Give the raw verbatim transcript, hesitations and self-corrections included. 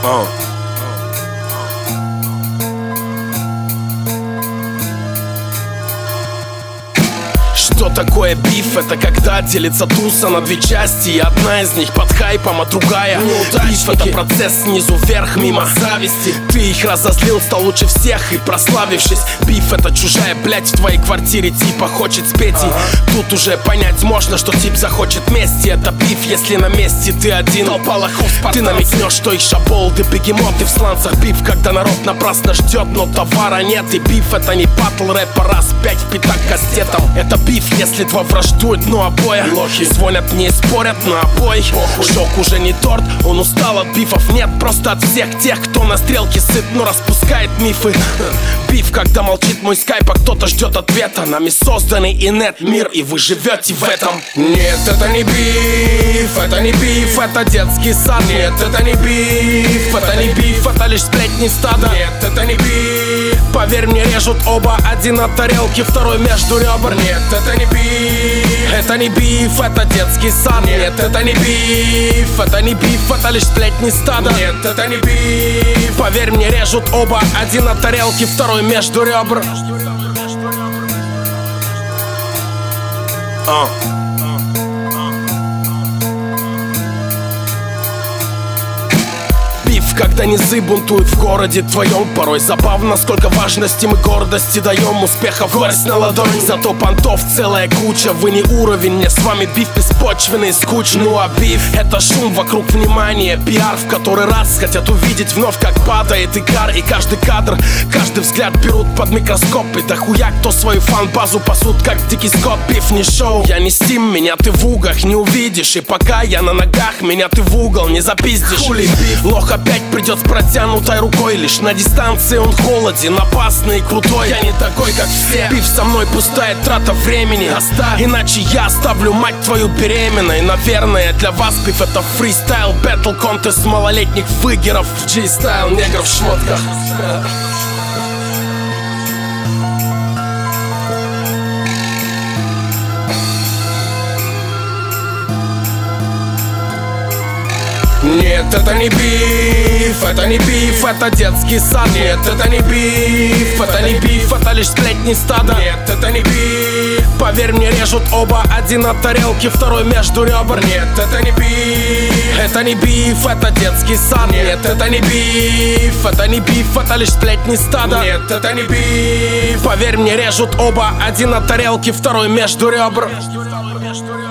Uh. Что такое биф? Это когда делится туса на две части, и одна из них под хайпом, а другая неудачники. Биф — это процесс снизу вверх, мимо зависти. Ты их разозлил, стал лучше всех и прославившись. Биф — это чужая блядь в твоей квартире типа хочет спеть, ага. И тут уже понять можно, что тип захочет мести. Это биф, если на месте ты один. Толпа лохов ты намекнешь, что их шаболды, бегемоты в сланцах. Биф, когда народ напрасно ждет, но товара нет. И биф — это не батл рэпа раз пять в пятак кастетом. Это биф, если два враждуют, но обои лохи звонят, не спорят на обои. Шок уже не торт, он устал от бифов. Нет, просто от всех тех, кто на стрелке сыт, но распускает мифы. Биф, когда молчит мой скайп, а кто-то ждет ответа. Нами созданный инет мир, и вы живете в этом. Нет, это не биф, это не биф, это детский сад. Нет, это не биф, это не биф, это лишь сплетни стада. Нет, это не биф, поверь мне, режут оба. Один от тарелки, второй между ребер. Нет, это не биф, это не биф, это детский сад. Нет, это не биф, это не биф, это лишь сплетни стада. Нет, это не биф, поверь мне, режут оба. Один от тарелки, второй между ребер. uh. Когда низы бунтуют в городе твоем, порой забавно, сколько важности мы гордости даем. Успехов горсть на ладони, зато понтов целая куча. Вы не уровень, мне с вами биф беспочвенный и скучный. Ну а биф — это шум вокруг внимания, пиар, в который раз хотят увидеть вновь, как падает икар. И каждый кадр, каждый взгляд берут под микроскоп. И дохуя кто свою фан-базу пасут, как дикий скот. Биф не шоу, я не стим, меня ты в угах не увидишь. И пока я на ногах, меня ты в угол не запиздишь. Хули биф, лох опять придет с протянутой рукой. Лишь на дистанции он холоден, опасный и крутой. Я не такой, как все. Биф со мной пустая трата времени. Оставь, иначе я оставлю мать твою беременной. Наверное, для вас биф — это фристайл, бэтл контест малолетних выгеров, джей-стайл негров в шмотках. Нет, это не биф, это не биф, это детский сад. Нет, это не биф, это не биф, это лишь сплетни стада. Нет, это не биф, поверь мне, режут оба. Один от тарелки, второй между ребер. Нет, это не биф, это не биф, это детский сад. Нет, это не биф, это не биф, это лишь сплетни стада. Нет, это не биф, поверь мне, режут оба. Один от тарелки, второй между ребер.